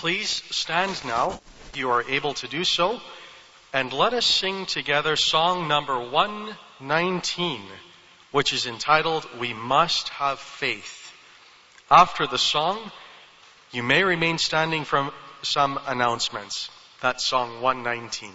Please stand now, if you are able to do so, and let us sing together song number 119, which is entitled, We Must Have Faith. After the song, you may remain standing from some announcements. That's song 119.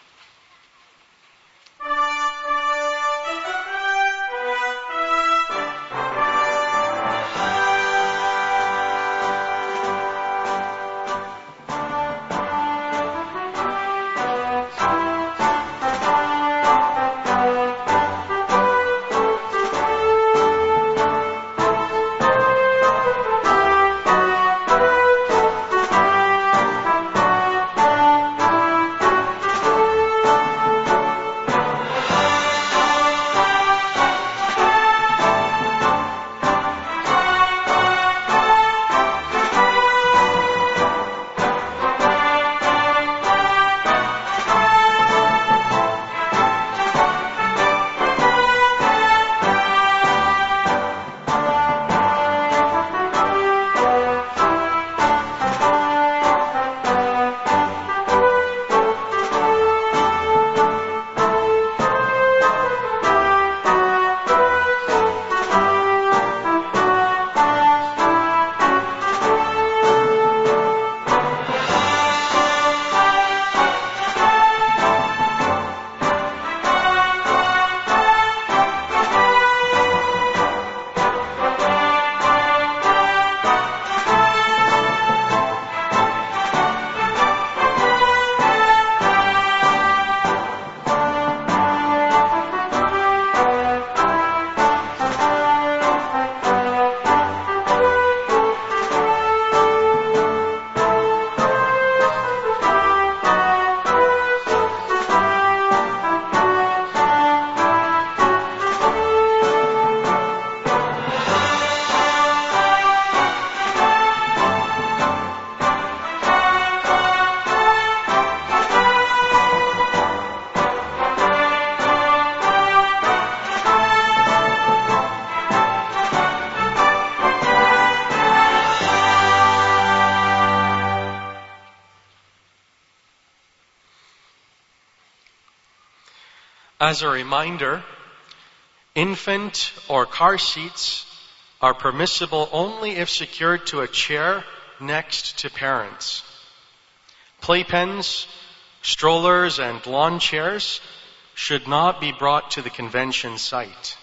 As a reminder, infant or car seats are permissible only if secured to a chair next to parents. Playpens, strollers, and lawn chairs should not be brought to the convention site.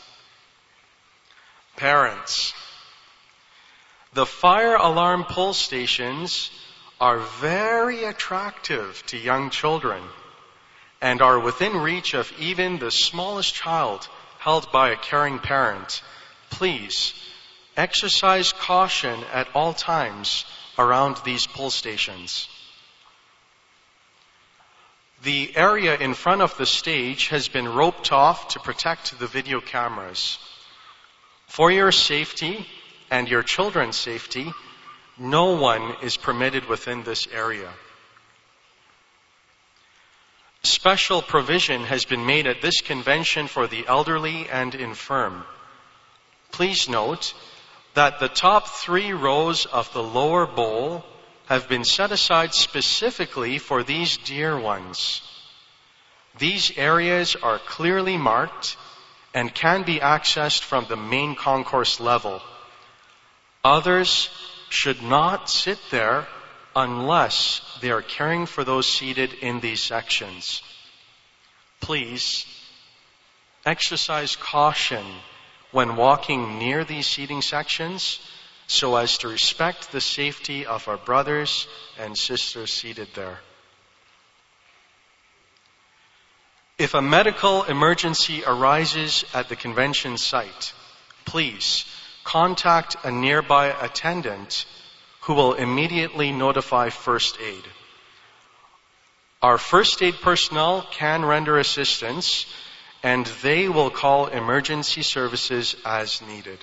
Parents, the fire alarm pull stations are very attractive to young children and are within reach of even the smallest child held by a caring parent. Please exercise caution at all times around these pull stations. The area in front of the stage has been roped off to protect the video cameras. For your safety and your children's safety, no one is permitted within this area. Special provision has been made at this convention for the elderly and infirm. Please note that the top 3 rows of the lower bowl have been set aside specifically for these dear ones. These areas are clearly marked and can be accessed from the main concourse level. Others should not sit there unless they are caring for those seated in these sections. Please exercise caution when walking near these seating sections so as to respect the safety of our brothers and sisters seated there. If a medical emergency arises at the convention site, please contact a nearby attendant who will immediately notify first aid. Our first aid personnel can render assistance, and they will call emergency services as needed.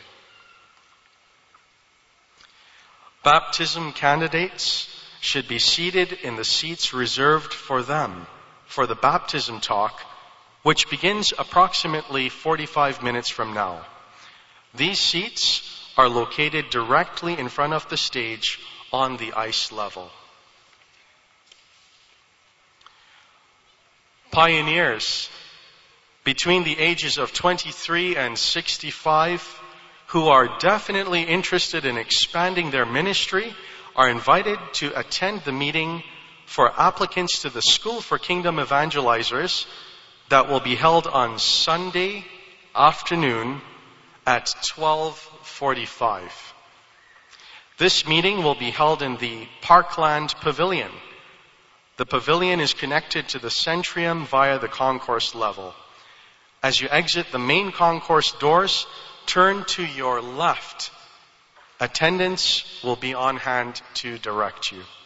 Baptism candidates should be seated in the seats reserved for them for the baptism talk, which begins approximately 45 minutes from now. These seats are located directly in front of the stage on the ice level. Pioneers between the ages of 23 and 65 who are definitely interested in expanding their ministry are invited to attend the meeting for applicants to the School for Kingdom Evangelizers that will be held on Sunday afternoon at 12:45. This meeting will be held in the Parkland Pavilion. The pavilion is connected to the Centrium via the concourse level. As you exit the main concourse doors, turn to your left. Attendants will be on hand to direct you.